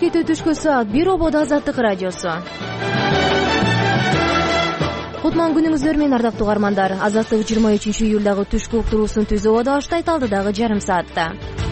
кетүү түшкү саат 1 ободо Азаттык радиосу. Кутман күнүңүздөр менен ардактуу угармандар. Азаттык 23 июлдагы түшкү уктуруусун түз ободо баштайт алдыдагы жарым саатта.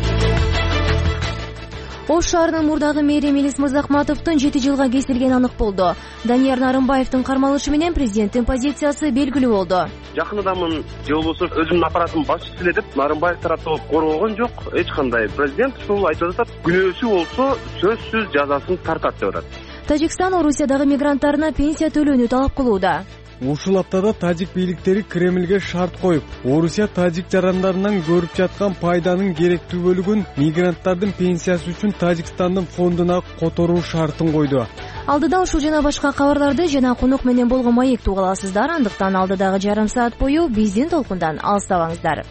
Ош шаарынын мурдагы мэри Мелис Мырзахматовдун 7 жылга кесилгени анык болду. Данияр Нарымбаевдин кармалышы менен президенттин позициясы белгилүү болду. Жакын адамын же болбосо өзүмдүн аппаратымдын башчысы эле деп Нарымбаев тараптуу коргогон жок. Эч кандай. Президент ушул айтып атат, күнөөсү болсо сөзсүз жазасын тартат деп атат. Тажикстан Орусиядагы мигранттарына пенсия төлөөнү талап кылууда. Ушул аптада тажик бийликтери Кремлге шарт коюп, Орусия тажик жарандарынан көрүп жаткан пайданын керектүү бөлүгүн мигранттардын пенсиясы үчүн Тажикстандын фондуна которуу шартын койду. Алдыда ушул жана башка кабарларды жана конок менен болгон маекти уга аласыздар. Андыктан алдыдагы жарым саат бою биздин толкундан алыстабаңыздар.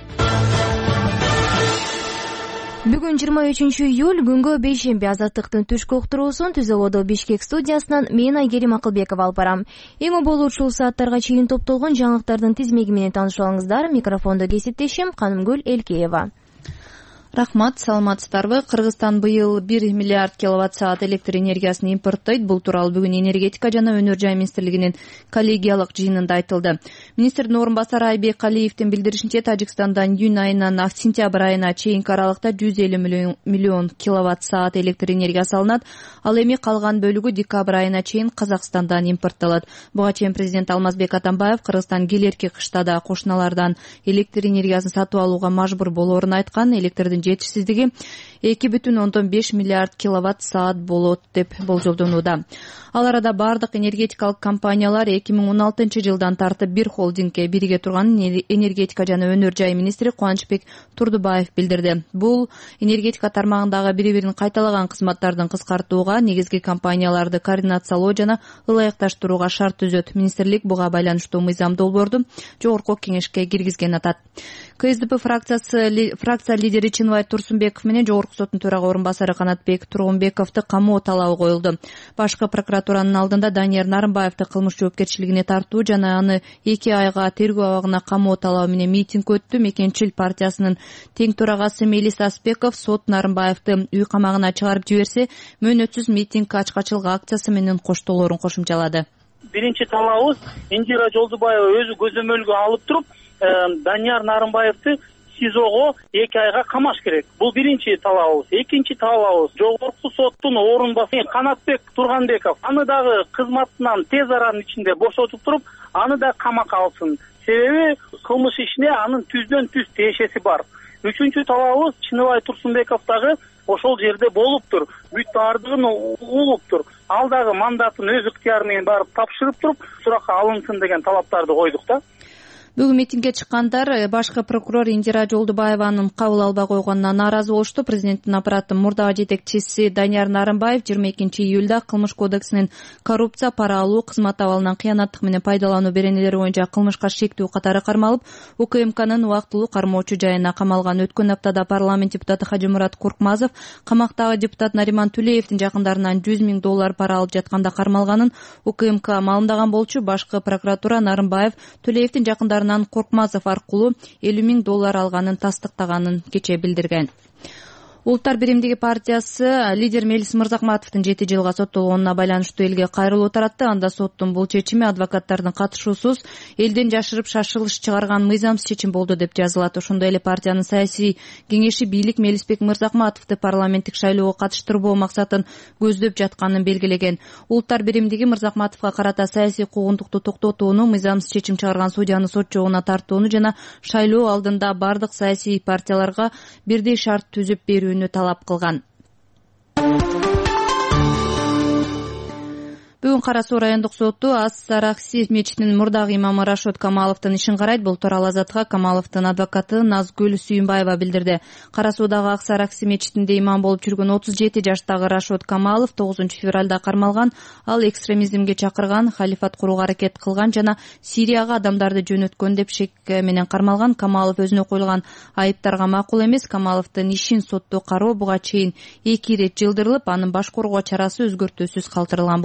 Бүгүн 23 июль күнгө бейшемби. Азаттыктын түшкү уктуруусун түз ободо Бишкек студиясынан мен Айгерим Акылбеков алып барам. Эң оболу ушул сааттарга чейин топтолгон жаңылыктардын тизмеги менен таанышып алыңыздар. Микрофондо кесиптешим Канымгүл Элкеева. Рахмат, саламатсыздарбы? Кыргызстан быйыл 1 миллиард киловатт саат электр энергиясын импорттойт. Бул тууралуу бүгүн энергетика жана өнөр жай министрлигинин коллегиялык жыйынында айтылды. Министрдин орун басары Айбек Калиевдин билдиришинче, Тажикстандан июнь айынан сентябрь айына чейинки аралыкта 150 миллион киловатт саат электр энергиясы алынат. Ал эми калган бөлүгү декабрь айына чейин Казакстандан импорттолот. Буга чейин президент Алмазбек Атамбаев Кыргызстан келерки кышта да кошуналардан электр энергиясын сатып алууга мажбур болоорун айткан. Электрдин жетишсиздиги 2,5 миллиард киловатт саат болот деп болжолдонууда. Ал арада бардык энергетикалык компаниялар 2016 жылдан тартып бир холдингге бириге турганын энергетика жана өнөр жай министри Кубанычбек Турдубаев билдирди. Бул энергетика тармагындагы бири-бирин кайталаган кызматтардын кыскартууга, негизги компанияларды координациялоо жана ылайыкташтырууга шарт түзөт. Министрлик буга байланыштуу мыйзам долбоорду жогорку кеңешке киргизген атат. КСДП фракция лидери Чынбай Турсунбеков менен жогорку соттун төрага орун басары Канатбек Тургунбековду камоо талабы коюлду. Башкы прокуратуранын алдында Данияр Нарымбаевди кылмыш жоопкерчилигине тартуу жана аны 2 айга тергөө абагына камоо талабы менен митинг өттү. Мекенчил партиясынын тең төрагасы Мелис Аспеков сот Нарымбаевди үй камагына чыгарып жиберсе, мөөнөтсүз митинг ачкачылык акциясы менен коштоолорун кошумчалады. Биринчи талабыбыз Индира Жолдубаева өзү көзөмөлгө алып туруп, Данияр Нарымбаевди СИЗОго 2 айга камаш керек. Бул биринчи талабыбыз. Экинчи талабыбыз жогорку соттун орун басары Канатбек Тургунбеков аны дагы кызматынан тез аранын ичинде бошотуп туруп, аны да камакка алсын. Себеби кылмыш ишине анын түздөн түз тиешеси бар. Үчүнчү талабыбыз Чынбай Турсунбеков дагы ошол жерде болуптур, бүт баардыгын угуптур. Ал дагы мандатын өз ыктыяры менен барып тапшырып туруп, суракка алынсын деген талаптарды койдук да. Бүгүн митингге чыккандар башкы прокурор Индира Жолдубаеванын кабыл албай койгонуна нааразы болушту. Президенттин аппараттын мурдагы жетекчиси Данияр Нарымбаев 22 июлда Кылмыш кодексинин коррупция, пара алуу, кызмат абалынан кыянаттык менен пайдалануу беренелери боюнча кылмышка шектүү катары кармалып, УКМКнын убактылуу кармоочу жайына камалган. Өткөн аптада парламент депутаты Хажымурат Куркмазов камактагы депутат Нариман Түлеевдин жакындарынан 100 000 доллар пара алып жатканда кармалганын УКМК маалымдаган болчу. Башкы прокуратура Нарымбаев Түлеевдин жакындарынан Коркмазов аркылуу 50 000 доллар алганын тастыктаганын кечээ билдирген. Улуттар биримдиги партиясы лидер Мелис Мырзахматовдун 7 жылга соттолгонуна байланыштуу элге кайрылуу таратты. Анда соттун бул чечими адвокаттардын катышуусуз элден жашырып шашылыш чыгарган мыйзамсыз чечим болду деп жазылат. Ошондой эле партиянын саясий кеңеши бийлик Мелисбек Мырзахматовду парламенттик шайлоого катыштырбоо максатын көздөп жатканын белгилеген. Улуттар биримдиги Мырзахматовго карата саясий куугунтукту токтотууну, мыйзамсыз чечим чыгарган судьяны сот жоогуна тартууну жана шайлоо алдында бардык саясий партияларга бирдей шарт түзүп берүүнү талап кылган. Бүгүн Кара Суу райондук соту Ас-Саракси мечитинин мурдагы имамы Рашод Камаловдун ишин карайт. Бул тууралуу Азаттыкка Камаловдун адвокаты Назгүл Сүйүнбаева билдирди. Кара Суудагы Ак-Саракси мечитинде имам болуп жүргөн 37 жаштагы Рашод Камалов 9 февралда кармалган. Ал экстремизмге чакырган, халифат курууга аракет кылган жана Сирияга адамдарды жөнөткөн деп шек менен кармалган. Камалов өзүнө коюлган айыптарга макул эмес. Камаловдун ишин сотто кароо буга чейин 2 ирет жылдырылып, анын баш коргоо чарасы өзгөртүүсүз калтырылган болчу.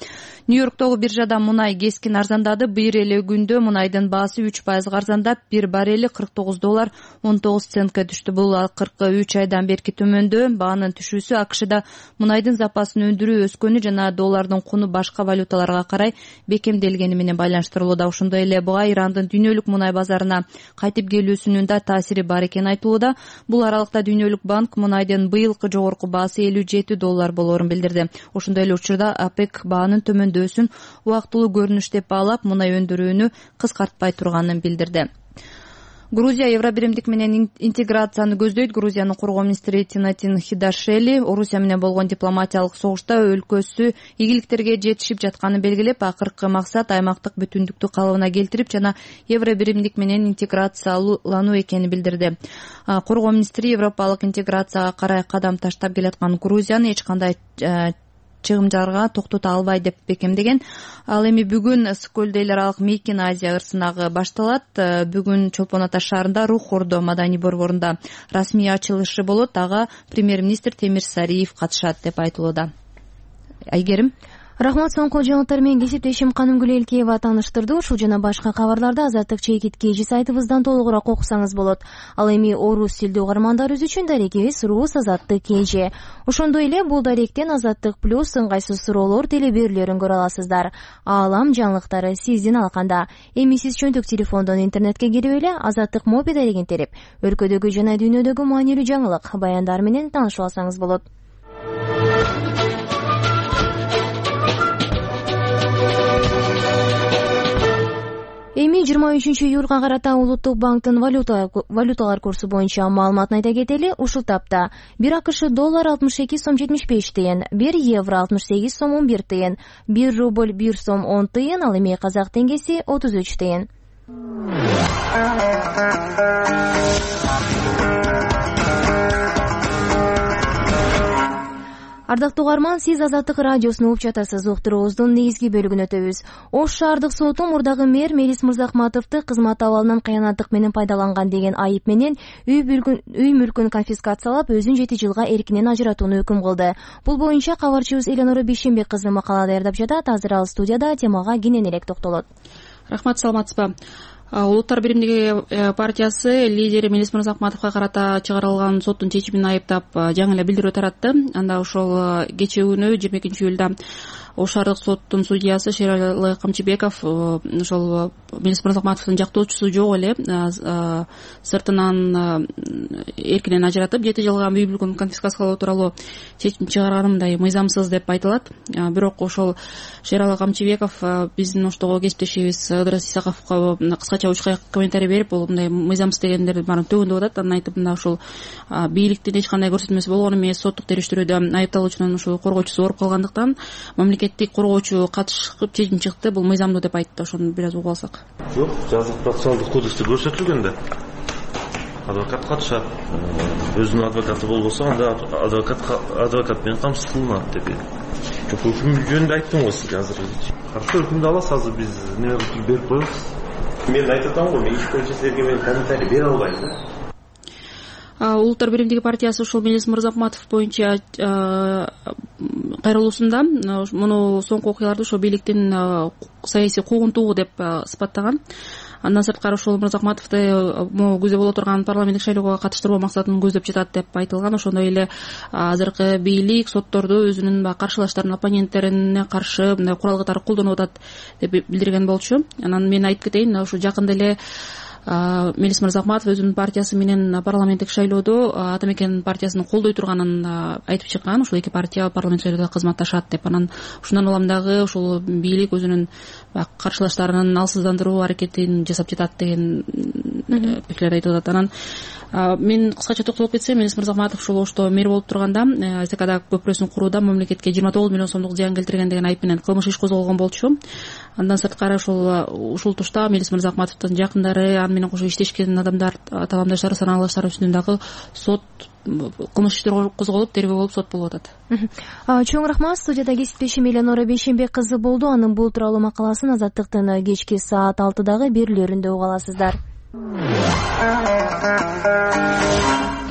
Нью-Йорктогу биржада мунай кескин арзандады. Бир эле күндө мунайдын баасы 3% арзандап, бир баррели $49.19 түштү. Бул 43 айдан берки төмөндөө. Баанын түшүүсү АКШда мунайдын запасын өндүрүү өскөнү жана доллардын куну башка валюталарга карай бекемделгени менен байланыштырылууда. Ошондой эле буга Ирандын дүйнөлүк мунай базарына кайтып келүүсүнүн да таасири бар экени айтылууда. Бул аралыкта Дүйнөлүк банк мунайдын быйылкы жогорку баасы $57 болоорун билдирди. Ошондой эле учурда ОПЕК баанын төмөндөсүн убактылуу көрүнүш деп баалап, мунай өндүрүүнү кыскартпай турганын билдирди. Грузия Евробиримдик менен интеграцияны көздөйт. Грузиянын коргоо министри Тинатин Хидашели Орусия менен болгон дипломатиялык согушта өлкөсү ийгиликтерге жетишип жатканын белгилеп, акыркы максат аймактык бүтүндүктү калыбына келтирип жана Евробиримдик менен интеграциялануу экенин билдирди. Коргоо министри европалык интеграцияга карай кадам таштап келаткан Грузияны эч кандай чыгымдарга токтото албайт деп бекемдеген. Ал эми бүгүн Ысык-Көлдө эл аралык Мейкин Азия ырсынагы башталат. Бүгүн Чолпон Ата шаарында Рух Ордо маданий борборунда расмий ачылышы болот. Ага премьер-министр Темир Сариев катышат деп айтылууда. Айгерим. Рахмат, соңку жаңылыктар менен кесиптешим Канымгүл Элкеева тааныштырды. Ушул жана башка кабарларды Азаттык чекит KG сайтыбыздан толугураак окусаңыз болот. Ал эми орус тилдүү угармандарыбыз үчүн дарегибиз Рус Азаттык KG. Ошондой эле бул даректен Азаттык плюс ыңгайсыз суроолор телеберүүлөрүн көрө аласыздар. Аалам жаңылыктары сиздин алканда. Эми сиз чөнтөк телефондон интернетке кирип эле Азаттык моби дарегин терип, өлкөдөгү жана дүйнөдөгү маанилүү жаңылык баяндар менен таанышып алсаңыз болот. Эми 23-июлга карата Улуттук банктын валюталар курсу боюнча маалыматын айта кетели. Ушул тапта 1 АКШ доллар 62,75 тыйын, 1 евро 68,1 тыйын, 1 рубль 1,10 тыйын, ал эми казак теңгеси 33 тыйын. Ардактуу угарман, сиз Азаттык радиосун угуп жатасыз. Уктуруубуздун негизги бөлүгүнө өтөбүз. Ош шаардык соту мурдагы мэр Мелис Мырзахматовду кызмат абалынан кыянаттык менен пайдаланган деген айып менен үй мүлкүн конфискациялап, өзүн 7 жылга эркинен ажыратууну өкүм кылды. Бул боюнча кабарчыбыз Эленора Бейшенбек кызы макала даярдап жатат. Азыр ал студияда темага кенен элек токтолот. Рахмат, саламатсызбы. Улуттар биримдиги партиясы лидери Мелис Мырзахматовго карата чыгарылган соттун чечимин айыптап жаңы эле билдирүү таратты. Анда ошол кечээ күнү 22-июлда Ош шаардык соттун судьясы Шералы Камчыбеков ошол Мелис Мырзахматовдун жактоочусу жок эле сыртынан эркинен ажыратып 7 жылга үй мүлкүн конфискациялоо тууралуу чечим чыгарганы мындай мыйзамсыз деп айтылат. Бирок ошол Шералы Камчыбеков биздин Оштогу кесиптешибиз Ыдырыс Исаковго кыскача учка комментарий берип, бул мындай мыйзамсыз дегендердин баарын төгүндүп атат. Анан айтып, мына ушул бийликтин эч кандай көрсөтмөсү болгон эмес, соттук териштирүүдө айыпталуучунун ушул коргоочусу ооруп калгандыктан мамлекеттик коргоочу катышып чечим чыкты, бул мыйзамдуу деп айтты. Ошону бир аз угуп алсак. Жок, жазык процессуалдык кодексте көрсөтүлгөн да. Адвокат катышат, өзүнүн адвокаты болбосо анда адвокат менен камсыз кылынат деп. Жок, өкүм жөнүндө айттым го сизге азыр. Каршы өкүмдү аласыз, азыр биз берип коебуз. Мен айтып атам го, мен иш боюнча силерге мен комментарий бере албайм да. Улуттар биримдиги партиясы ушул Мелис Мырзахматов боюнча кайрылуусунда муну соңку окуяларды ошол бийликтин саясий куугунтугу деп сыпаттаган. Андан сырткары ошол Мырзахматовду күздө боло турган парламенттик шайлоого катыштыруу максатын көздөп жатат деп айтылган. Ошондой эле азыркы бийлик сотторду өзүнүн каршылаштарын, оппоненттерине каршы мындай курал катары колдонуп атат деп билдирген болчу. Анан мен айтып кетейин, ошо жакында эле Мелис Мырзахматов өзүнүн партиясы менен парламенттик шайлоодо Ата Мекен партиясын колдой турганын айтып чыккан. Ушул эки партия парламент шайлоодо кызматташат деп. Анан ушундан улам дагы ушул бийлик өзүнүн каршылаштарынын алсыздандыруу аракетин жасап жатат деген пикирлер айтып атат. Анан мен кыскача токтолуп кетсем, Мелис Мырзахматов ушул Ошто мэр болуп турганда СКда көпүрөсүн курууда мамлекетке 29 миллион сомдук зыян келтирген деген айып менен кылмыш иш козголгон болчу. Андан сырткары ушул тушта Мелис Мырзахматовдун жакындары, аны менен кошо иштешкен адамдар, талаамдаштары, санаалаштары үстүнөн дагы сот кылмыш иштер козголуп, тергөө болуп сот болуп атат. Чоң рахмат. Студияда кесиптешим Эленора Бейшенбек кызы болду. Анын бул тууралуу макаласын Азаттыктын кечки саат 6дагы берүүлөрүндө уга аласыздар.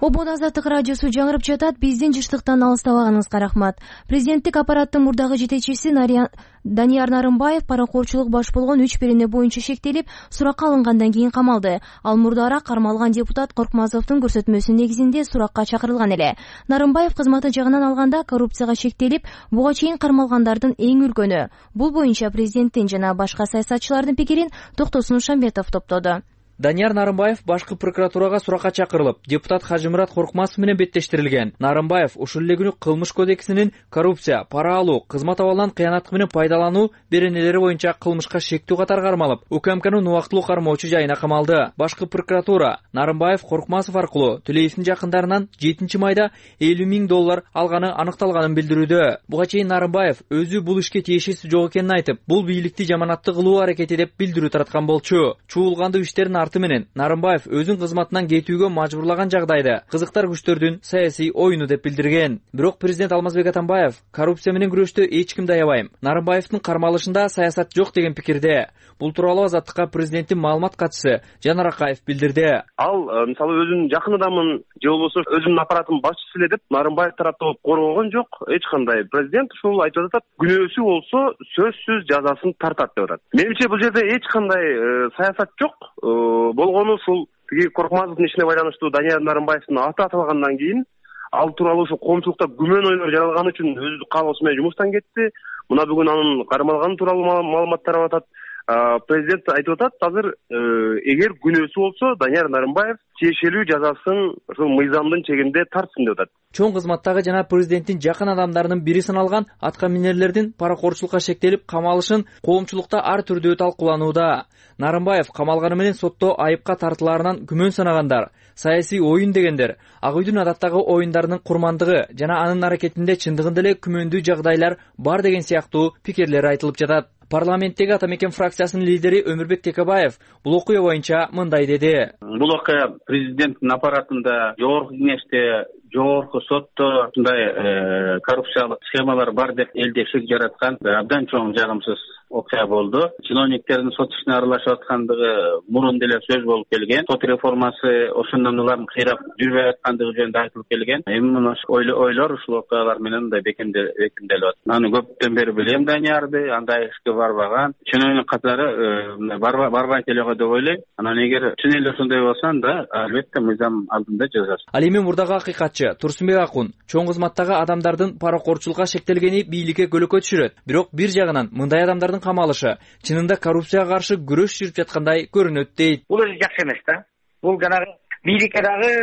Обон Азаттык радиосу жаңырып жатат. Биздин жыштыктан алыстабаганыңызга рахмат. Президенттик аппараттын мурдагы жетекчиси Данияр Нарымбаев паракорчулук баш болгон 3 берене боюнча шектелип, суракка алынгандан кийин камалды. Ал мурдараак кармалган депутат Коркмазовдун көрсөтмөсү негизинде суракка чакырылган эле. Нарымбаев кызматы жагынан алганда коррупцияга шектелип, буга чейин кармалгандардын эң үлкөнү. Бул боюнча президенттин жана башка саясатчылардын пикирин Токтосун Шамбетов топтоду. Данияр Нарымбаев башкы прокуратурага суракка чакырылып, депутат Хажымурат Коркмазов менен беттештирилген. Нарымбаев ушул эле күнү кылмыш кодексинин коррупция, пара алуу, кызмат абалынан кыянаттык менен пайдалануу беренелери боюнча кылмышка шектүү катары кармалып, УКМКнын убактылуу кармоочу жайына камалды. Башкы прокуратура Нарымбаев Коркмазов аркылуу Төлеевдин жакындарынан 7 майда $50,000 алганы аныкталганын билдирүүдө. Буга чейин Нарымбаев өзү бул ишке тиешеси жок экенин айтып, бул бийликти жаманатты кылуу аракети деп билдирүү тараткан болчу. Чуулгандуу иштердин менен Нарымбаев өзүн кызматынан кетүүгө мажбурлаган жагдайда кызыктар күчтөрдүн саясий оюну деп билдирген. Бирок президент Алмазбек Атамбаев коррупция менен күрөштө эч кимди аябайм. Нарымбаевдин кармалышында саясат жок деген пикирде. Бул тууралуу Азаттыкка президенттин маалымат катчысы Жанар Акаев билдирди. Ал мисалы өзүнүн жакын адамын же болбосо өзүнүн аппараттын башчысы эле деп Нарымбаев тараптуу коргогон жок. Эч кандай президент ушул айтып атат, күнөөсү болсо сөзсүз жазасын тартат деп атат. Менимче бул жерде эч кандай саясат жок. Болгону ушул тиги Коркмазовдун ишине байланыштуу Данияр Нарымбаевдин аты аталгандан кийин ал тууралуу ушул коомчулукта күмөн ойлор жаралганы үчүн өз каалоосу менен жумуштан кетти. Мына бүгүн анын кармалганы тууралуу маалымат тарап атат. Президент айтып атат, азыр эгер күнөөсү болсо Данияр Нарымбаев тиешелүү жазасын ушул мыйзамдын чегинде тартсын деп атат. Чоң кызматтагы жана президенттин жакын адамдарынын бири саналган атка минерлердин паракорчулукка шектелип камалышын коомчулукта ар түрдүү талкууланууда. Нарымбаев камалганы менен сотто айыпка тартылаарынан күмөн санагандар, саясий оюн дегендер, Ак үйдүн адаттагы оюндарынын курмандыгы жана анын аракетинде чындыгында эле күмөндүү жагдайлар бар деген сыяктуу пикирлер айтылып жатат. Парламенттеги Ата Мекен фракциясынын лидери Өмүрбек Текебаев бул окуя боюнча мындай деди. Бул окуя президенттин аппаратында, жогорку кеңеште, жогорку сотто ушундай коррупциялык схемалар бар деп элде шек жараткан абдан чоң жагымсыз окуя болду. Чиновниктердин сот ишине аралашып аткандыгы мурун деле сөз болуп келген. Сот реформасы ошондон улардын кыйрап жүрбөй аткандыгы жөнүндө айтылып келген. Эми мына ойлор ушул окуялар менен мындай бекемделип атат. Аны көптөн бери билем Даниярды, андай ишке барбаган. Чиновник катары барбайт эле го деп ойлойм. Анан эгер чын эле ошондой болсо анда албетте мыйзам алдында жазасыз. Ал эми мурдагы акыйкатчы Турсунбек Акун чоң кызматтагы адамдардын паракорчулукка шектелгени бийликке көлөкө түшүрөт. Бирок бир жагынан мындай адамдардын камалышы чынында коррупцияга каршы күрөш жүрүп жаткандай көрүнөт дейт. Бул өзү жакшы эмес да. Бул жанагы бийликке дагы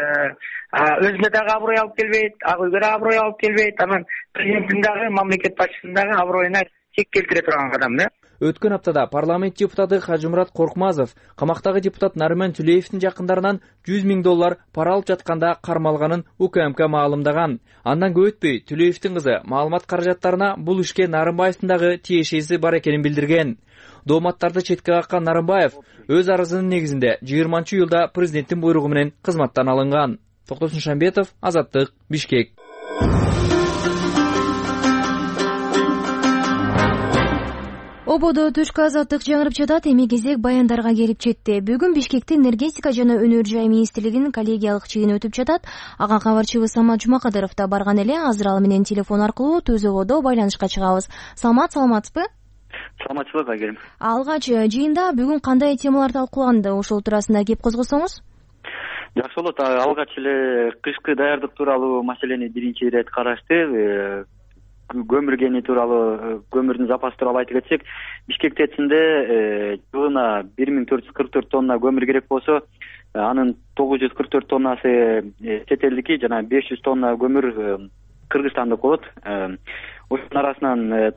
өзүнө дагы аброй алып келбейт, Ак үйгө дагы аброй алып келбейт. Анан президенттин дагы, мамлекет башчысынын дагы аброюна чек келтире турган адам да. Өткөн аптада парламент депутаты Хажымурат Коркмазов камактагы депутат Нарыман Төлеевдин жакындарынан $100,000 пара алып жатканда кармалганын УКМК маалымдаган. Андан көп өтпөй Төлеевдин кызы маалымат каражаттарына бул ишке Нарымбаевдин дагы тиешеси бар экенин билдирген. Дооматтарды четке каккан Нарымбаев өз арызынын негизинде 20-июлда президенттин буйругу менен кызматтан алынган. Токтосун Шамбетов, Азаттык, Бишкек. Ободо түшкү азаттык жаңырып жатат. Эми кезек баяндарга келип жетти. Бүгүн Бишкекте энергетика жана өнөр жай министрлигинин коллегиялык жыйыны өтүп жатат. Ага кабарчыбыз Самат Жумакадыров да барган эле. Азыр ал менен телефон аркылуу Түз ободо байланышка чыгабыз. Самат, саламатсызбы? Саламатчылык Айгерим. Алгач жыйында бүгүн кандай темалар талкууланды? Ошол туурасында кеп козгосоңуз. Жакшы болот. Алгач эле кышкы даярдык тууралуу маселени биринчи ирет карашты. Көмүр кени тууралуу, көмүрдүн запасы тууралуу айтып кетсек, Бишкек ТЭЦинде жылына 1444 тонна көмүр керек болсо, анын 944 тоннасы чет элдики жана 500 тонна көмүр Кыргызстандык болот. Ошонун арасынан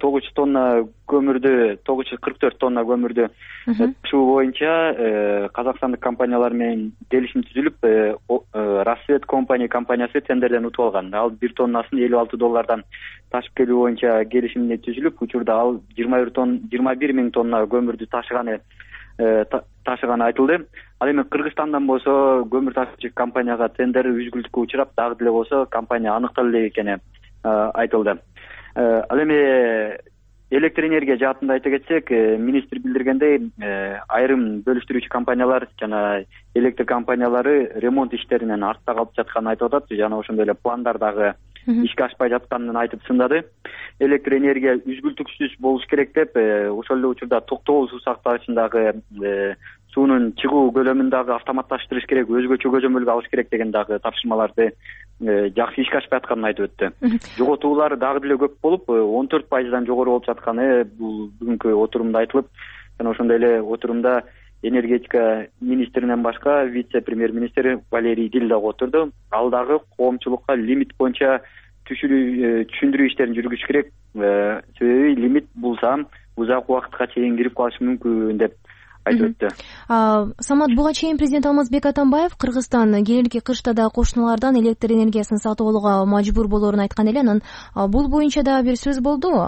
944 тонна көмүрдү ташуу боюнча казакстандык компаниялар менен келишим түзүлүп, Рассвет компаниясы тендерден утуп алган. Ал 1 тоннасын $56 ташып келүү боюнча келишимде түзүлүп, учурда ал 21,000 тонна көмүрдү ташыганы айтылды. Ал эми Кыргызстандан болсо көмүр ташуучу компанияга тендер үзгүлтүккө учурап, дагы деле болсо компания аныкталды экени айтылды. Ал эми электр энергия жаатында айта кетсек, министр билдиргендей, айрым бөлүштүрүүчү компаниялар жана электр компаниялары ремонт иштеринен артта калып жатканын айтып атат жана ошондой эле пландар дагы ишке ашпай жатканын айтып сындады. Электр энергия үзгүлтүксүз болуш керек деп, ошол эле учурда Токтогул суу сактагычындагы суунун чыгуу көлөмүн дагы автоматташтырыш керек, өзгөчө көзөмөлгө алыш керек деген дагы тапшырмаларды жакшы ишке ашпай атканын айтып өттү. Жоготуулар дагы деле көп болуп, 14%дан жогору болуп жатканы бул бүгүнкү отурумда айтылып, жана ошондой эле отурумда энергетика министринен башка вице-премьер-министр Валерий Дил дагы отурду. Ал дагы коомчулукка лимит боюнча түшүндүрүү иштерин жүргүзүш керек. Себеби лимит булса узак убакытка чейин кирип калышы мүмкүн деп айтып өттү. Самат, буга чейин президент Алмазбек Атамбаев Кыргызстан келерки кышта да кошуналардан электр энергиясын сатып алууга мажбур болоорун айткан эле. Анан бул боюнча да бир сөз болдубу?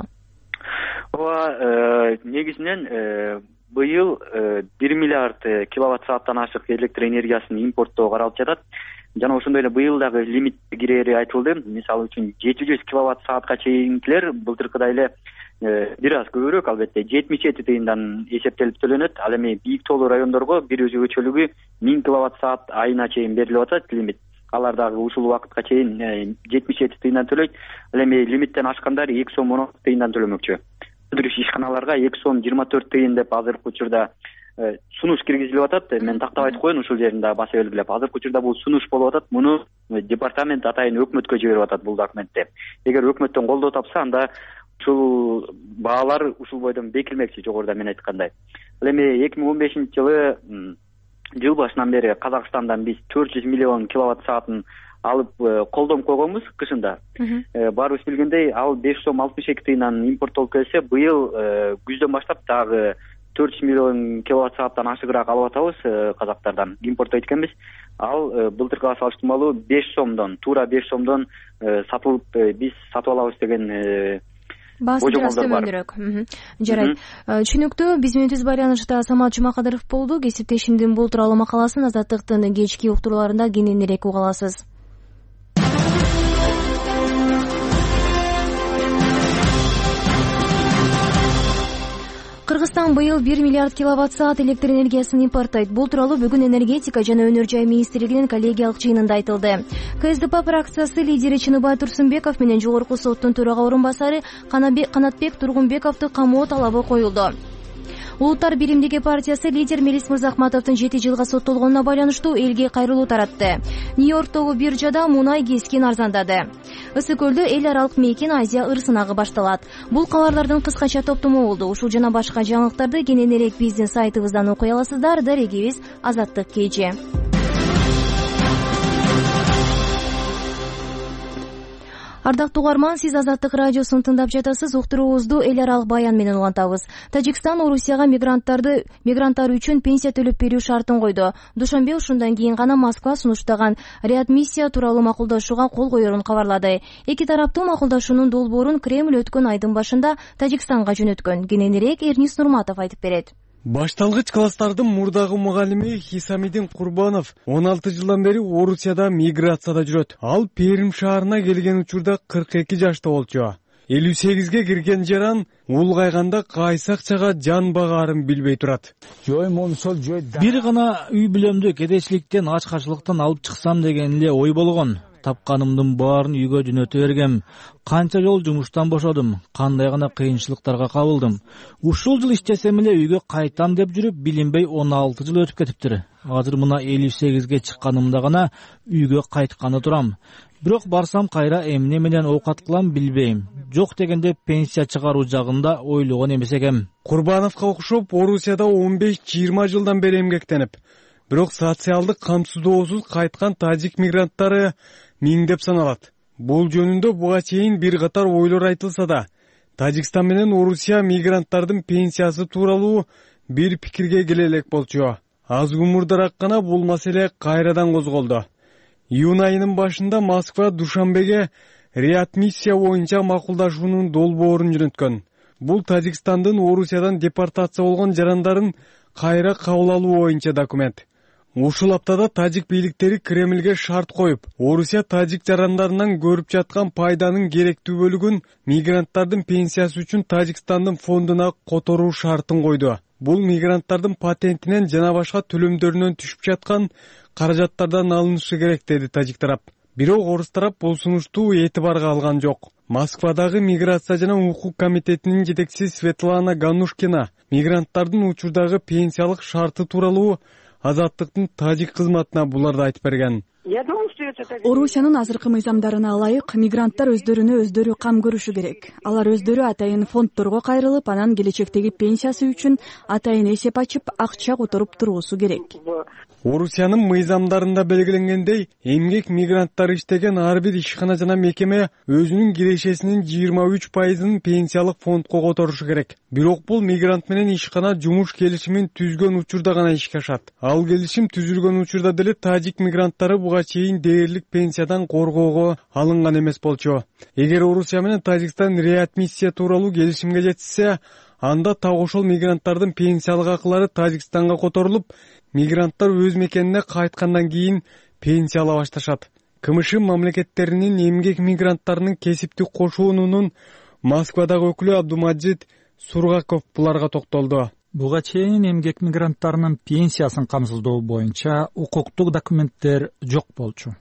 Ооба, негизинен быйыл 1 миллиард киловатт сааттан ашык электр энергиясын импорттоо каралып жатат. Жана ошондой эле быйыл дагы лимит кирери айтылды. Мисалы үчүн 700 киловатт саатка чейинкилер былтыркыдай эле бир аз көбүрөөк, албетте 77 тыйындан эсептелип төлөнөт. Ал эми бийик тоолуу райондорго бир өзгөчөлүгү 1000 киловатт саат айына чейин берилип атат лимит. Алар дагы ушул убакытка чейин 77 тыйындан төлөйт. Ал эми лимиттен ашкандар 2 сом 16 тыйындан төлөмөкчү. Өндүрүш ишканаларга 2 сом 24 тыйын деп азыркы учурда сунуш киргизилип атат. Мен тактап айтып коеюн ушул жеринде баса белгилеп. Азыркы учурда бул сунуш болуп атат. Муну департамент атайын өкмөткө жиберип атат бул документти. Эгер өкмөттөн колдоо тапса, анда ушул баалар ушул бойдон бекилмекчи, жогоруда мен айткандай. Ал эми 2015-жылы жыл башынан бери Казакстандан биз 400 миллион киловатт саатын алып колдонуп койгонбуз кышында. Баарыбыз билгендей, ал 5 сом 62 тыйындан импорттолуп келсе, быйыл күздөн баштап дагы 400 миллион киловатт сааттан ашыгыраак алып атабыз казактардан, импорттойт экенбиз. Ал былтыркыга салыштырмалуу 5 сомдон, туура 5 сомдон сатылып, биз сатып алабыз деген баасы бир аз төмөнүрөөк. Жарайт. Түшүнүктүү. Биз менен түз байланышта Самат Жумакадыров болду. Кесиптешимдин бул тууралуу макаласын Азаттыктын кечки уктурууларында кененирээк уга аласыз. Кыргызстан быйыл 1 миллиард киловатт саат электр энергиясын импорттойт. Бул тууралуу бүгүн энергетика жана өнөр жай министрлигинин коллегиялык жыйынында айтылды. КСДП фракциясы лидери Чыныбай Турсунбеков менен Жогорку соттун төрага орун басары Канатбек Тургунбековду камоо талабы коюлду. Улуттар биримдиги партиясы лидер Мелис Мырзахматовдун 7 жылга соттолгонуна байланыштуу элге кайрылуу таратты. Нью-Йорктогу биржада мунай кескен арзандады. Ысык көлдө эл аралык мейкин Азия ырсынагы башталат. Бул кабарлардын кыскача топтому болду. Ушул жана башка жаңылыктарды кененирээк биздин сайтыбыздан окуй аласыздар. Дарегибиз Азаттык KG. Ардактуу угарман, сиз Азаттык радиосун тыңдап жатасыз. Уктуруубузду эл аралык баян менен улантабыз. Тажикстан Орусияга мигранттар үчүн пенсия төлөп берүү шартын койду. Душанбе ушундан кийин гана Москва сунуштаган реадмиссия тууралуу макулдашууга кол коерун кабарлады. Эки тараптуу макулдашуунун долбоорун Кремль өткөн айдын башында Тажикстанга жөнөткөн. Кененирээк Эрнис Нурматов айтып берет. Башталгыч класстардын мурдагы мугалими Хисамидин Курбанов 16 жылдан бери Орусияда миграцияда жүрөт. Ал Перим шаарына келген учурда 42 жашта болчу. 58ге кирген жаран улгайганда кайсы акчага жан багаарын билбей турат. Бир гана үй бүлөмдү кедейчиликтен, ачкачылыктан алып чыксам деген эле ой болгон. Тапканымдын баарын үйгө жөнөтө бергем. Канча жол жумуштан бошодум, кандай гана кыйынчылыктарга кабылдым. Ушул жыл иштесем эле үйгө кайтам деп жүрүп, билинбей 16 жыл өтүп кетиптир. Азыр мына 58ге чыкканымда гана үйгө кайтканы турам. Бирок барсам кайра эмне менен оокат кылам билбейм. Жок дегенде пенсия чыгаруу жагында ойлогон эмес экем. Курбановго окшоп Орусияда 15-20 жылдан бери эмгектенип, бирок социалдык камсыздоосуз кайткан тажик мигранттары миңдеп саналат. Бул жөнүндө буга чейин бир катар ойлор айтылса да, Тажикстан менен Орусия мигранттардын пенсиясы тууралуу бир пикирге келе элек болчу. Аз умурдараак гана бул маселе кайрадан козголду. Июнь айынын башында Москва Душанбеге реадмиссия боюнча макулдашуунун долбоорун жөнөткөн. Бул Тажикстандын Орусиядан депортация болгон жарандарын кайра кабыл алуу боюнча документ. Ушул аптада тажик бийликтери Кремлге шарт коюп, Орусия тажик жарандарынан көрүп жаткан пайданын керектүү бөлүгүн мигранттардын пенсиясы үчүн Тажикстандын фондуна которуу шартын койду. Бул мигранттардын патентинен жана башка төлөмдөрүнөн түшүп жаткан каражаттардан алынышы керек, деди тажик тарап. Бирок орус тарап бул сунушту этибарга алган жок. Москвадагы миграция жана укук комитетинин жетекчиси Светлана Ганушкина мигранттардын учурдагы пенсиялык шарты тууралуу Азаттыктын тажик кызматына буларды айтып берген. Орусиянын азыркы мыйзамдарына ылайык мигранттар өздөрү кам көрүшү керек. Алар өздөрү атайын фонддорго кайрылып, анан келечектеги пенсиясы үчүн атайын эсеп ачып, акча которуп туруусу керек. Орусиянын мыйзамдарында белгиленгендей, эмгек мигранттар иштеген ар бир ишкана жана мекеме өзүнүн кирешесинин 23%-ын пенсиялык фондко которушу керек. Бирок бул мигрант менен ишкана жумуш келишимин түзгөн учурда гана ишке ашат. Ал келишим түзүлгөн учурда деле тажик мигранттары буга чейин дээрлик пенсиядан коргоого алынган эмес болчу. Эгер Орусия менен Тажикстан реадмиссия тууралуу келишимге жетишсе, анда так ошол мигранттардын пенсиялык акылары Тажикстанга которулуп, мигранттар өз мекенине кайткандан кийин пенсия ала башташат. КМШ мамлекеттеринин эмгек мигранттарынын кесиптик кошуунунун Москвадагы өкүлү Абдумаджид Сургаков буларга токтолду. Буга чейин эмгек мигранттарынын пенсиясын камсыздоо боюнча укуктук документтер жок болчу.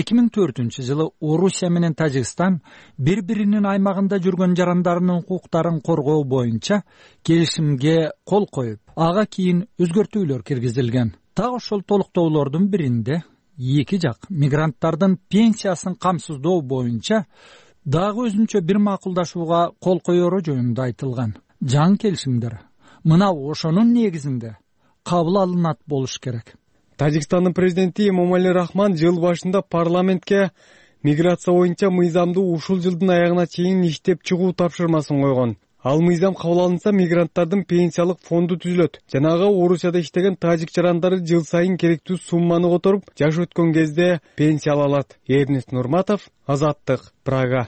2004-жылы Орусия менен Тажикстан бири-биринин аймагында жүргөн жарандарынын укуктарын коргоо боюнча келишимге кол коюп, ага кийин өзгөртүүлөр киргизилген. Так ошол толуктоолордун биринде эки жак мигранттардын пенсиясын камсыздоо боюнча дагы өзүнчө бир макулдашууга кол коёру жөнүндө айтылган. Жаңы келишимдер мына ошонун негизинде кабыл алынат болуш керек. Тажикстандын президенти Эмомали Рахман жыл башында парламентке миграция боюнча мыйзамды ушул жылдын аягына чейин иштеп чыгуу тапшырмасын койгон. Ал мыйзам кабыл алынса, мигранттардын пенсиялык фонду түзүлөт. Жана ага Орусияда иштеген тажик жарандары жыл сайын керектүү сумманы которуп, жаш өткөн кезде пенсия ала алат. Эрнест Нурматов, Азаттык, Прага.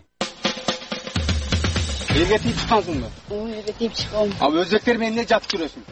Элге тийип чыккансыңбы? Элге тийип чыккам. Өзбектер менен эмне жатып жүрөсүң?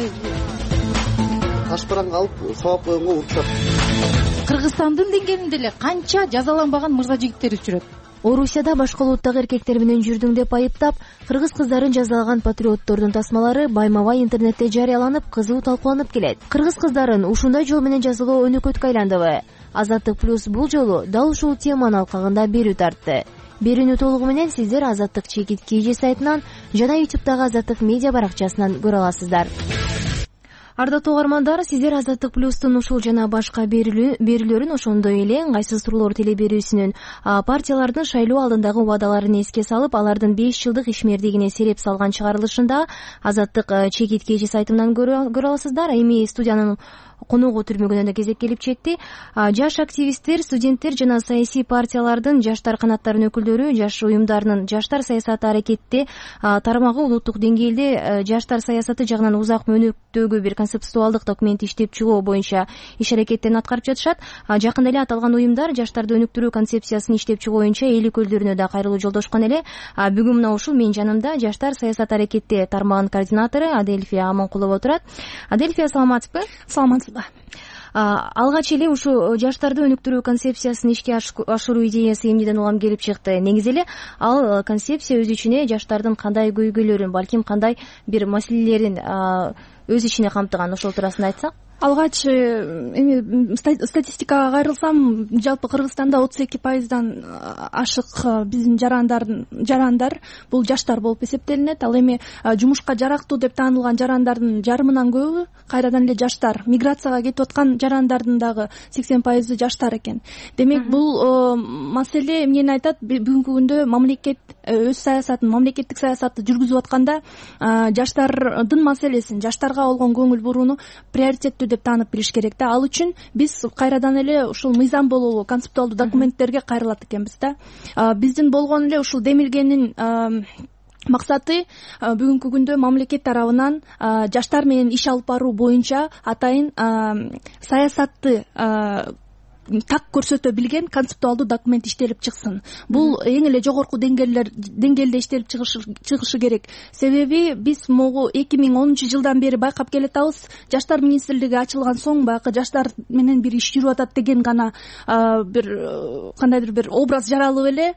Ташбаранга алып сабап койгонго уруксат. Кыргызстандын деңгээлинде эле канча жазаланбаган мырза жигиттер жүрөт. Орусияда башка улуттагы эркектер менен жүрдүң деп айыптап, кыргыз кыздарын жазалаган патриоттордун тасмалары байма-бай интернетте жарыяланып, кызуу талкууланып келет. Кыргыз кыздарын ушундай жол менен жазалоо өнөкөткө айландыбы? Азаттык плюс бул жолу дал ушул теманын алкагында берүү тартты. Берүүнү толугу менен сиздер Азаттык чекит KG сайтынан жана YouTube'дагы Азаттык медиа баракчасынан көрө аласыздар. Ардактуу угармандар, сиздер Азаттык плюстун ушул жана башка берүүлөрүн, ошондой эле ыңгайсыз турлор телеберүүсүнүн партиялардын шайлоо алдындагы убадаларын эске салып, алардын 5 жылдык ишмердигине сереп салган чыгарылышында Азаттык чекит KG сайтынан көрө аласыздар. Эми студиянын коногу түрмөгүнө кезек келип жетти. Жаш активисттер, студенттер жана саясий партиялардын жаштар канаттарынын өкүлдөрү жаш уюмдарынын жаштар саясаты аракетте тармагы улуттук деңгээлде жаштар саясаты жагынан узак мөөнөттөгү бир концептуалдык документ иштеп чыгуу боюнча иш аракеттерин аткарып жатышат. Жакында эле аталган уюмдар жаштарды өнүктүрүү концепциясын иштеп чыгуу боюнча эл өкүлдөрүнө да кайрылуу жолдошкон эле. Бүгүн мына ушул менин жанымда жаштар саясаты аракетте тармагынын координатору Адельфия Аманкулова отурат. Адельфия, саламатсызбы? Саламатсызбы. Алгач эле ушу жаштарды өнүктүрүү концепциясын ишке ашыруу идеясы эмнеден улам келип чыкты? Негизи эле ал концепция өз ичине жаштардын кандай көйгөйлөрүн, балким кандай бир маселелерин өз ичине камтыган, ошол туурасында айтсак? Алгач эми статистикага кайрылсам, жалпы Кыргызстанда 32%дан ашык биздин жарандар бул жаштар болуп эсептелинет. Ал эми жумушка жарактуу деп таанылган жарандардын жарымынан көбү кайрадан эле жаштар. Миграцияга кетип аткан жарандардын дагы 80% жаштар экен. Демек бул маселе эмнени айтат? Бүгүнкү күндө мамлекет өз саясатын, мамлекеттик саясатты жүргүзүп атканда жаштардын маселесин, жаштарга болгон көңүл бурууну приоритеттүү деп таанып билиш керек да. Ал үчүн биз кайрадан эле ушул мыйзам болобу, концептуалдуу документтерге кайрылат экенбиз да. Биздин болгон эле ушул демилгенин максаты бүгүнкү күндө мамлекет тарабынан жаштар менен иш алып баруу боюнча атайын саясатты так көрсөтө билген концептуалдуу документ иштелип чыксын. Бул эң эле жогорку деңгээлде иштелип чыгышы керек. Себеби биз могу 2010-жылдан бери байкап келатабыз. Жаштар министрлиги ачылган соң баягы жаштар менен бир иш жүрүп атат деген гана бир кандайдыр бир образ жаралып эле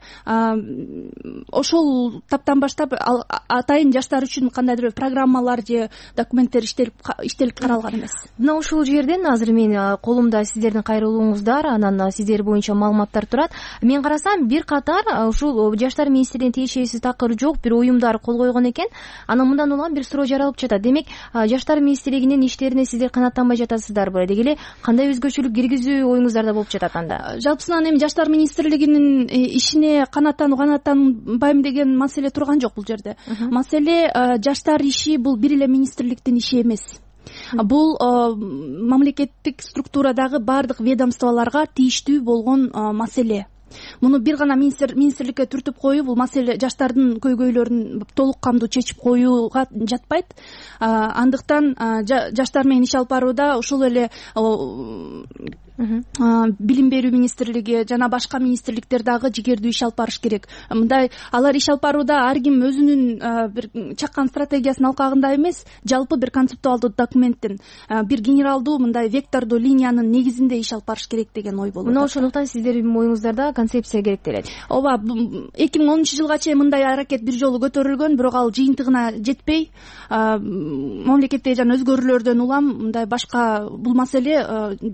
ошол таптан баштап атайын жаштар үчүн кандайдыр бир программалар же документтер иштелип каралган эмес. Мына ушул жерден азыр мен колумда сиздердин кайрылууңуздар, анан сиздер боюнча маалыматтар турат. Мен карасам бир катар ушул жаштар министринин тиешеси такыр жок бир уюмдар кол койгон экен. Анан мындан улам бир суроо жаралып жатат. Демек, жаштар министрлигинин иштерине сиздер канааттанбай жатасыздарбы? Деги эле кандай өзгөчөлүк киргизүү оюңуздарда болуп жатат анда? Жалпысынан эми жаштар министрлигинин ишине канааттанбайм деген маселе турган жок бул жерде. Маселе жаштар иши бул бир эле министрликтин иши эмес. Бул мамлекеттик структурадагы бардык ведомстволорго тийиштүү болгон маселе. Муну бир гана министрликке түртүп коюу, бул маселе жаштардын көйгөйлөрүн толук камдуу чечип коюуга жатпайт. Андыктан жаштар менен иш алып барууда ушул эле билим берүү министрлиги жана башка министрликтер дагы жигердүү иш алып барыш керек. Мындай алар иш алып барууда ар ким өзүнүн бир чаккан стратегиясынын алкагында эмес, жалпы бир концептуалдуу документтин, бир генералдуу мындай вектордуу линиянын негизинде иш алып барыш керек деген ой болот. Мына ошондуктан сиздердин оюңуздарда концепция керектелет. Ооба, 2010-жылга чейин мындай аракет бир жолу көтөрүлгөн, бирок ал жыйынтыгына жетпей, мамлекеттеги жана өзгөрүүлөрдөн улам мындай башка бул маселе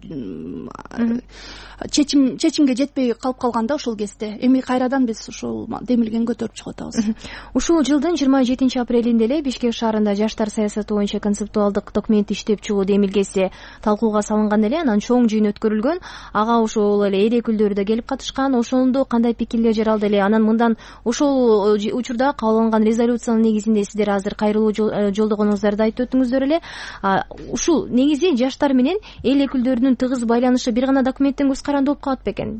чечимге жетпей калып калганда ошол кезде эми кайрадан биз ушул демилгени көтөрүп чыгып атабыз. Ушул жылдын 27 апрелинде эле Бишкек шаарында жаштар саясаты боюнча концептуалдык документ иштеп чыгуу демилгеси талкууга салынган эле, анан чоң жыйын өткөрүлгөн. Ага ошол эле эл өкүлдөрү да келип катышкан. Ошондо кандай пикирлер жаралды эле? Анан мындан ошол учурда кабыл алынган резолюциянын негизинде сиздер азыр кайрылуу жолдогонуңуздарды айтып өттүңүздөр эле. Ушул негизи жаштар менен эл өкүлдөрүнүн тыгыз байланышы бир гана документтен көз каранды болуп калат бекен?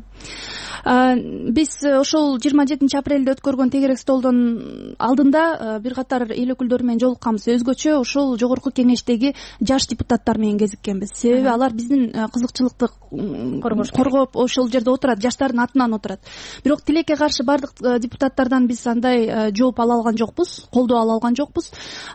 Биз ошол 27 апрелде өткөргөн тегерек столдон алдында бир катар эл өкүлдөрү менен жолукканбыз. Өзгөчө ошол жогорку кеңештеги жаш депутаттар менен кезиккенбиз. Себеби алар биздин кызыкчылыкты коргоп ошол жерде отурат, жаштардын атынан отурат. Бирок тилекке каршы бардык депутаттардан биз андай жооп ала алган жокпуз, колдоо ала алган жокпуз.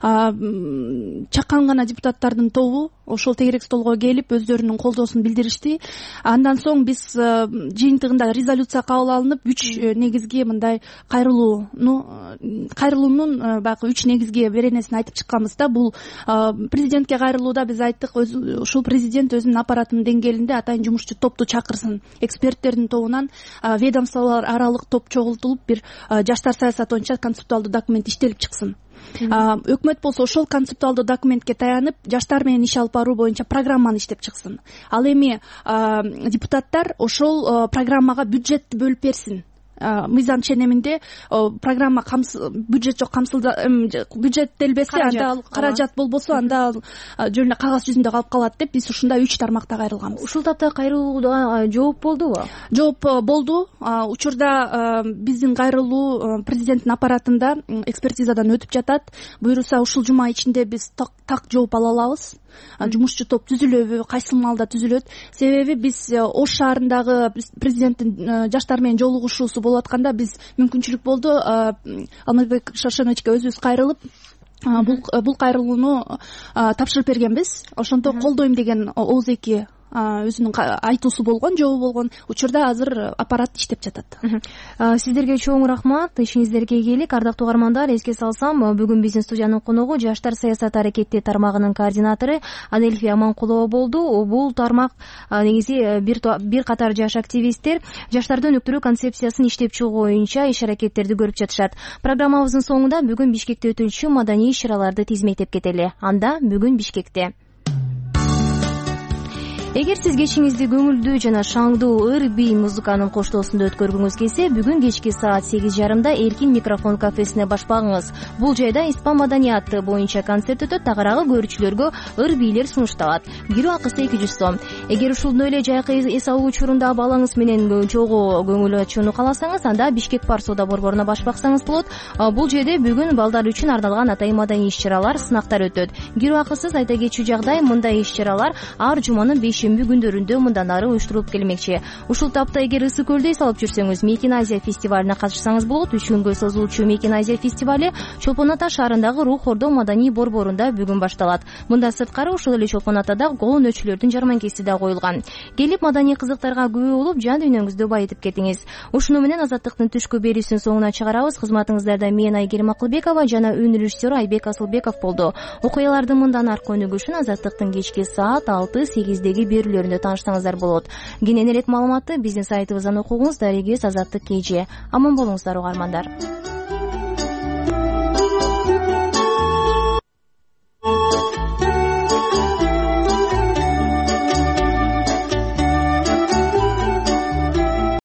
Чаккан гана депутаттардын тобу ошол тегерек столго келип өздөрүнүн колдоосун билдиришти. Андан соң биз жыйынтыгында резолюция кабыл алынып, 3 негизги мындай кайрылуунун баягы 3 негизги беренесин айтып чыкканбыз да. Бул президентке кайрылууда биз айттык, ушул президент өзүнүн аппаратынын деңгээлинде атайын жумушчу топту чакырсын. Эксперттердин тобунан ведомстволор аралык топ чогултулуп, бир жаштар саясаты боюнча концептуалдуу документ иштелип чыксын. Өкмөт болсо ошол концептуалдуу документке таянып, жаштар менен иш алып баруу боюнча программаны иштеп чыксын. Ал эми депутаттар ошол программага бюджетти бөлүп берсин. Мыйзам ченеминде программа бюджет жок, бюджеттелбесе, анда каражат болбосо, анда жөн эле кагаз жүзүндө калып калат деп биз ушундай 3 тармакта кайрылганбыз. Ушул тапта кайрылууга жооп болдубу? Жооп болду. Учурда биздин кайрылуу президенттин аппаратында экспертизадан өтүп жатат. Буюрса ушул жума ичинде биз так жооп ала алабыз. Жумушчу топ түзүлөбү, кайсы маалда түзүлөт? Себеби биз Ош шаарындагы президенттин жаштар менен жолугушуусу болуп атканда биз мүмкүнчүлүк болду Алмазбек Шаршеновичке өзүбүз кайрылып бул кайрылууну тапшырып бергенбиз. Ошондо колдойм деген ооз-эки өзүнүн айтуусу болгон, жообу болгон. Учурда азыр аппарат иштеп жатат. Сиздерге чоң рахмат, ишиңиздерге ийгилик. Ардактуу угармандар, эске салсам, бүгүн биздин студиянын коногу жаштар саясаты аракети тармагынын координатору Адельфи Аманкулова болду. Бул тармак негизи бир катар жаш активисттер жаштарды өнүктүрүү концепциясын иштеп чыгуу боюнча иш аракеттерди көрүп жатышат. Программабыздын соңунда бүгүн Бишкекте өтүүчү маданий иш-чараларды тизмектеп кетели. Анда бүгүн Бишкекте. Эгер сиз кечиңизди көңүлдүү жана шаңдуу ыр-би музыканын коштоосунда өткөргүңүз келсе, бүгүн кечки саат 8:30 Эркин микрофон кафесине башпагыңыз. Бул жайда испан маданияты боюнча концерт өтөт, тагыраагы көрүүчүлөргө ыр-бийлер сунушталат. Кирүү акысы 200 сом. Эгер ушундай эле жайкы эс алуу учурунда балаңыз менен чогуу көңүл ачууну кааласаңыз, анда Бишкек Парк соода борборуна башпаксаңыз болот. Бул жерде бүгүн балдар үчүн арналган атайын маданий иш-чаралар, сынактар өтөт. Кирүү акысыз. Айта кетчү жагдай, мындай иш-чаралар ар жуманын 5 шейшемби күндөрүндө мындан ары уюштурулуп келмекчи. Ушул тапта эгер Ысык көлдө эс алып жүрсөңүз, Мейкин Азия фестивалине катышсаңыз болот. 3 күнгө созулчу Мейкин Азия фестивали Чолпон Ата шаарындагы Рух Ордо маданий борборунда бүгүн башталат. Мындан сырткары ошол эле Чолпон Атада колонөөчүлөрдүн жарманкеси да коюлган. Келип маданий кызыктарга күбө болуп, жан дүйнөңүздү байытып кетиңиз. Ушуну менен Азаттыктын түшкү берүүсүн соңуна чыгарабыз. Кызматыңыздарда мен Айгерим Акылбекова жана үн режиссеру Айбек Асылбеков болду. Окуялардын мындан аркы өнүгүшүн Азаттыктын кечки саат 6-8деги берүүлөрүндө тааныштаңыздар болот. Кененирээк маалыматты биздин сайтыбыздан окуңуз. Дарегиз Азаттык KG. Аман болуңуздар угармандар.